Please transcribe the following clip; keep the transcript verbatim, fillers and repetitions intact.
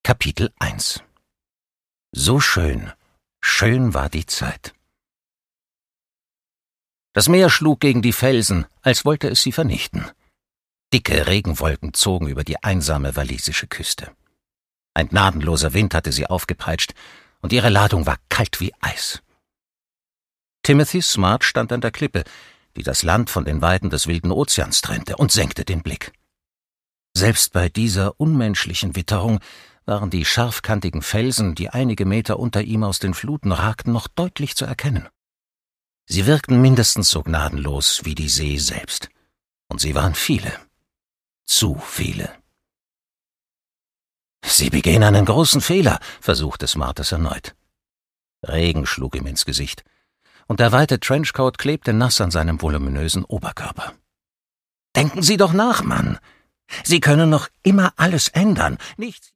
Kapitel eins. So schön, schön war die Zeit. Das Meer schlug gegen die Felsen, als wollte es sie vernichten. Dicke Regenwolken zogen über die einsame walisische Küste. Ein gnadenloser Wind hatte sie aufgepeitscht, und ihre Ladung war kalt wie Eis. Timothy Smart stand an der Klippe, die das Land von den Weiden des wilden Ozeans trennte, und senkte den Blick. Selbst bei dieser unmenschlichen Witterung waren die scharfkantigen Felsen, die einige Meter unter ihm aus den Fluten ragten, noch deutlich zu erkennen. Sie wirkten mindestens so gnadenlos wie die See selbst. Und sie waren viele. Zu viele. »Sie begehen einen großen Fehler«, versuchte Smart es erneut. Regen schlug ihm ins Gesicht, und der weite Trenchcoat klebte nass an seinem voluminösen Oberkörper. »Denken Sie doch nach, Mann! Sie können noch immer alles ändern. Nichts